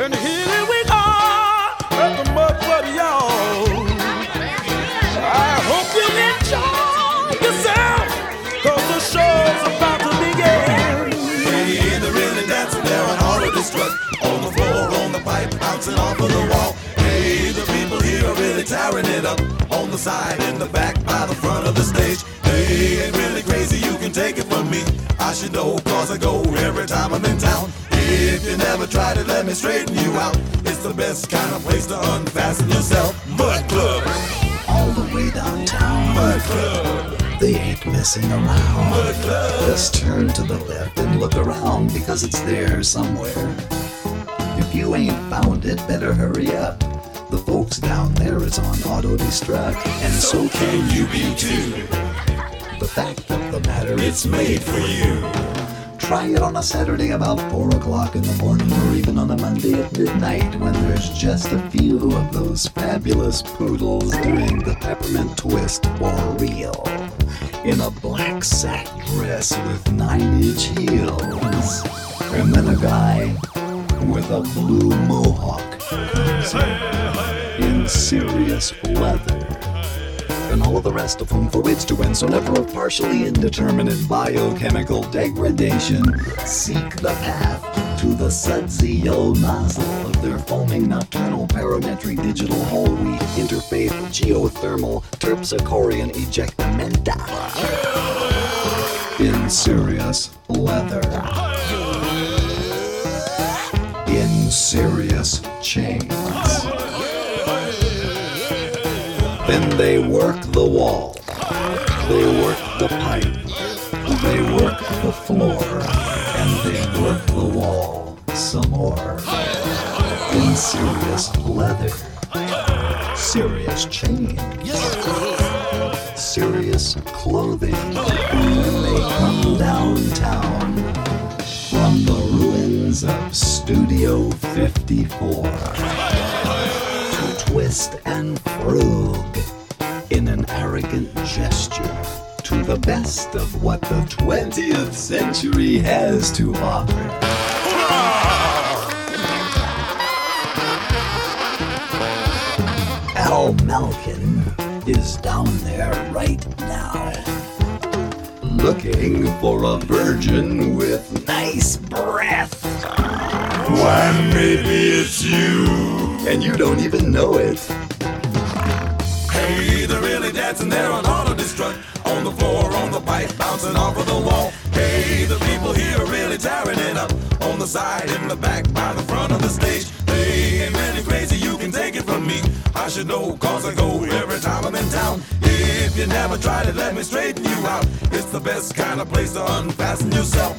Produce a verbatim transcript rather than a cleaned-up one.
And here we are at the Mud Club, y'all. I hope you enjoy yourself, cause the show's about to begin. Hey, they're really dancing there on all of this truck, on the floor, on the pipe, bouncing off of the wall. Hey, the people here are really tearing it up, on the side, in the back, by the front of the stage. Hey, ain't really crazy, you can take it from me. I should know, cause I go every time I'm in town. If you never tried it, let me straighten you out. It's the best kind of place to unfasten yourself. Mud Club. All the way downtown. Mud Club. They ain't messing around. Mud Club. Just turn to the left and look around, because it's there somewhere. If you ain't found it, better hurry up. The folks down there is on auto destruct, and so can you be too. The fact of the matter, It's made for you. try it on a Saturday about four o'clock in the morning, or even on a Monday at midnight, when there's just a few of those fabulous poodles doing the peppermint twist for real, in a black sack dress with nine-inch heels, and then a guy with a blue mohawk comes in, in serious leather. And all of the rest of them for which to win, so never of partially indeterminate biochemical degradation. Seek the path to the sudsy yellow nozzle of their foaming nocturnal parametric digital whole wheat interfaith geothermal terpsichorean ejectamenta. In serious leather. In serious chains. Then they work the wall, they work the pipe, they work the floor, and they work the wall some more. In serious leather, serious chains, serious clothing. When they come downtown from the ruins of Studio fifty-four. Twist and frug in an arrogant gesture to the best of what the twentieth century has to offer. Al Malkin is down there right now, looking for a virgin with nice breath. Why, maybe it's you. And you don't even know it. Hey, they're really dancing there on all of this truck, on the floor, on the pipe, bouncing off of the wall. Hey, the people here are really tearing it up, on the side, in the back, by the front of the stage. They ain't really crazy, you can take it from me. I should know, cause I go every time I'm in town. If you never tried it, let me straighten you out. It's the best kind of place to unfasten yourself.